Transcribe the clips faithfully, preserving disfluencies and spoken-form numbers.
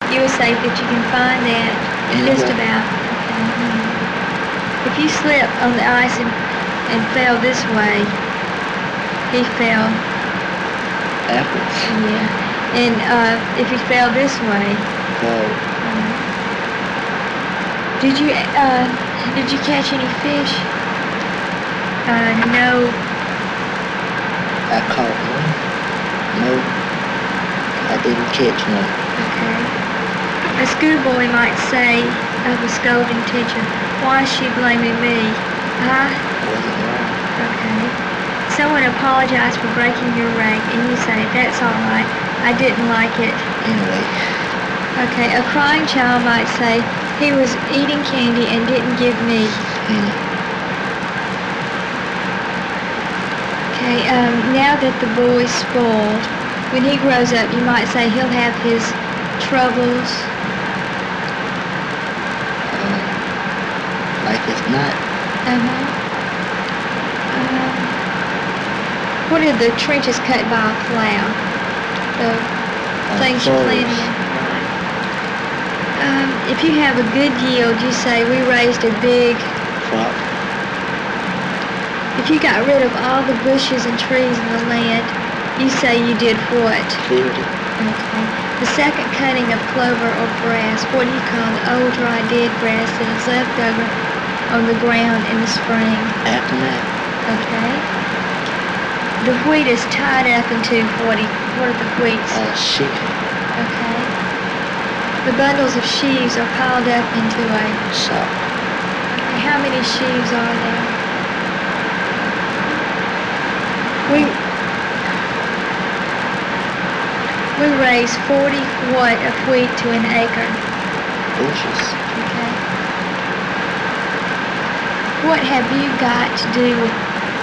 You would say that you can find that just Anyway. about. Okay. If you slip on the ice and, and fell this way, he fell. Backwards. Yeah. And uh, if he fell this way, Forward. uh, did you uh, did you catch any fish? Uh, no. I caught one. No, I didn't catch one. Okay. A schoolboy might say of a scolding teacher, "Why is she blaming me?" I. Wasn't wrong. Okay. Someone apologized for breaking your rank, and you say, "That's all right. I didn't like it." Anyway. Okay. A crying child might say, "He was eating candy and didn't give me." Penny. Okay. Um, now that the boy's spoiled, when he grows up, you might say he'll have his troubles. Uh, like it's not. Uh-huh. Um, what are the trenches cut by a plow? The Uh, things you plant furrows. in. Um, if you have a good yield, you say we raised a big. Crop. If you got rid of all the bushes and trees in the land, you say you did what? Cleared it. Okay. The second cutting of clover or grass, what do you call the old dry dead grass that is left over on the ground in the spring? Aftermath. Okay. The wheat is tied up into what? do you- What are the wheats? Uh, sheep. Okay. The bundles of sheaves are piled up into a. Sock. Okay, how many sheaves are there? We we raise forty what of wheat to an acre. Bushes. Okay. What have you got to do with?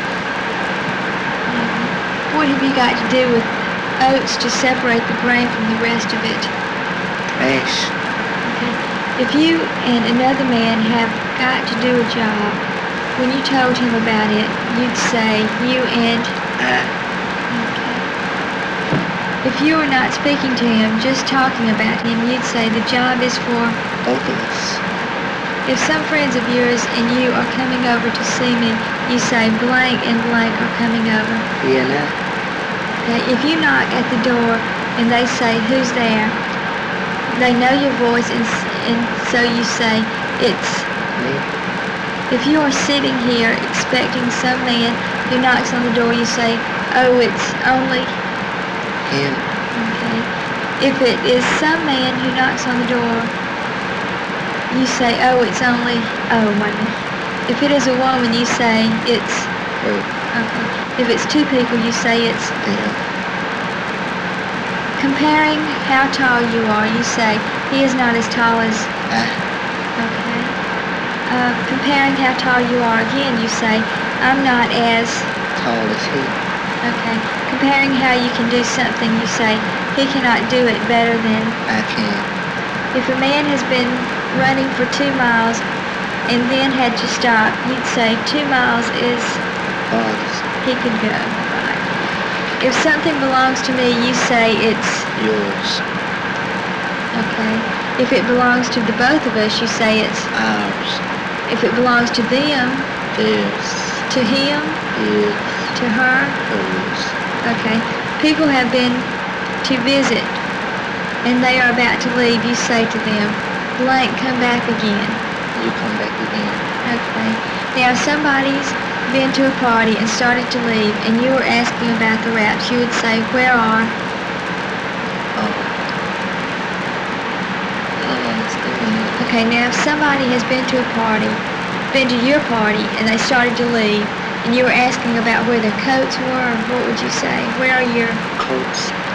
What have you got to do with oats to separate the grain from the rest of it? Ash. Okay. If you and another man have got to do a job, when you told him about it, you'd say you and. I. Okay. If you were not speaking to him, just talking about him, you'd say the job is for. Both of us. If some friends of yours and you are coming over to see me, you say blank and blank are coming over. He and I. Okay. If you knock at the door and they say who's there, they know your voice and, s- and so you say it's. Me. If you are sitting here expecting some man who knocks on the door, you say, oh, it's only. Him. Okay. If it is some man who knocks on the door, you say, oh, it's only. Oh, wait a minute. If it is a woman, you say it's. Her. Okay. If it's two people, you say it's. Them. Comparing how tall you are, you say he is not as tall as. I. Okay. Uh, comparing how tall you are, again, you say I'm not as. Tall as he. Okay. Comparing how you can do something, you say he cannot do it better than. I can. If a man has been running for two miles and then had to stop, you'd say two miles is. Farthest. He could go. Right. If something belongs to me, you say it's. Yours. Okay. If it belongs to the both of us, you say it's. Ours. If it belongs to them, Theirs. to him, His. to her. Hers. Okay. People have been to visit and they are about to leave. You say to them, blank, come back again. You come back again. Okay. Now, if somebody's been to a party and started to leave and you were asking about the wraps, you would say, where are? Oh. I don't understand. Okay, now if somebody has been to a party, been to your party, and they started to leave, and you were asking about where their coats were, what would you say? Where are your. Coats.